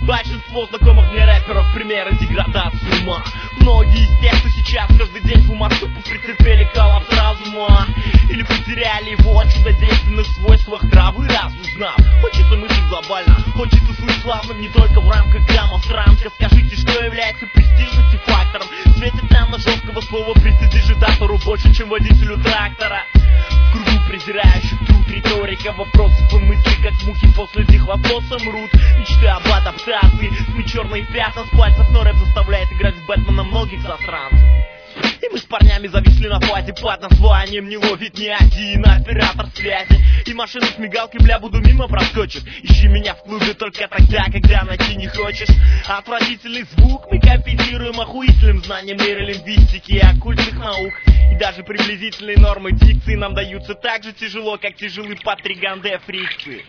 Большинство знакомых мне рэперов примеры деградации ума. Многие из тех, кто сейчас каждый день в умах тупо прицепили коллапс разума, или потеряли его от чудодейственных свойствах травы, раз узнав. Хочется мыслить глобально, хочется слышать славным не только в рамках граммов транка. Скажите, что является престижностью фактором? Светит нам на жесткого слова престидижитатору больше, чем водителю трактора. В кругу презирающих труд риторика вопросов и мыслей, как мухи после дихлофоса мрут. Мечты об адаптации, СМИ черные пятна с пальцев, но рэп заставляет играть в Бэтмена многих засранцев. И мы с парнями зависли на фазе под названием «Не ловит ни один оператор связи». И машина с мигалкой, бля, буду мимо проскочит. Ищи меня в клубе только тогда, когда найти не хочешь. Отвратительный звук мы компенсируем охуительным знанием нейролингвистики и оккультных наук. И даже приблизительные нормы дикции нам даются так же тяжело, как тяжелы по 3 фрикции.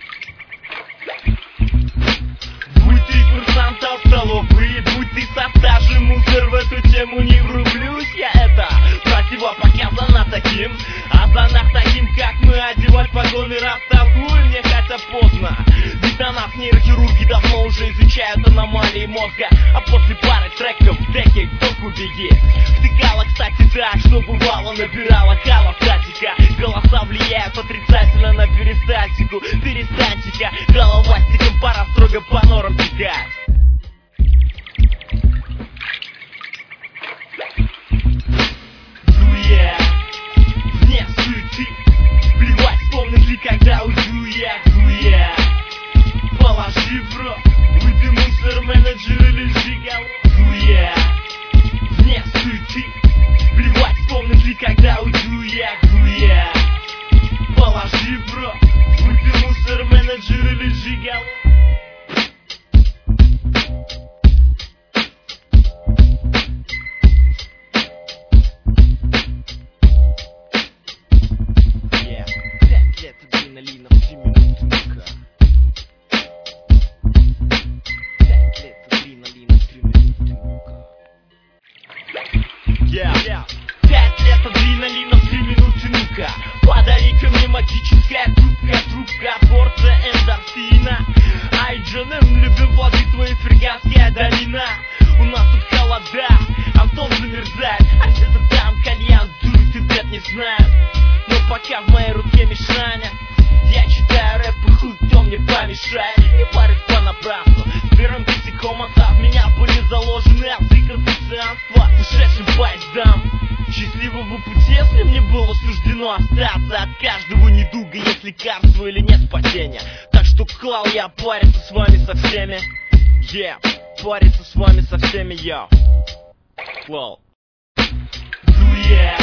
Будь ты курсантом столовые, будь ты со стажем, мусор, в эту тему не врублюсь я. Это противопоказано таким, а за нас таким, как мы, одевать погоны растолкуем мне, хотя поздно. Ведь на нас нейрохирурги давно уже изучают аномалии мозга, а после пары треков в деке к доку беги. Втыкала, кстати, так, что бывало, набирала кала статика. Голоса влияют отрицательно на перистальтику. Перистаньте-ка головастиком, пора строго по норам текать. Дуя, вне суеты, плевать, вспомнит ли, когда уйду я. Дуя, положи в рот, выйди мусор, менеджер или жигало. Дуя, вне суеты, плевать, вспомнит ли, когда уйду я. Дуя, положи в рот, выйди мусор, менеджер или жигало. Адреналина в 3 минуты, ну-ка. 5 лет адреналина в 3 минуты, ну-ка. 5 лет адреналина в 3 минуты, ну-ка. Подари-ка мне магическая трубка, порция эндорфина. Айджаnem, любим плоды твои, Ферганская долина. У нас тут холода, Антон замерзает, а где-то там кальян дует и бед не знает. Но пока в моей руке мишаня, я читаю рэп, и хуй кто мне помешает. Не парюсь понапрасну, с первым косяком отца в меня были заложены азы конфуцианства, ушедшим поездам. Счастливого пути, если мне было суждено остаться от каждого недуга, есть лекарство или нет спасения. Так что клал я париться с вами со всеми. Париться с вами со всеми, йоу. Клал. Дуя,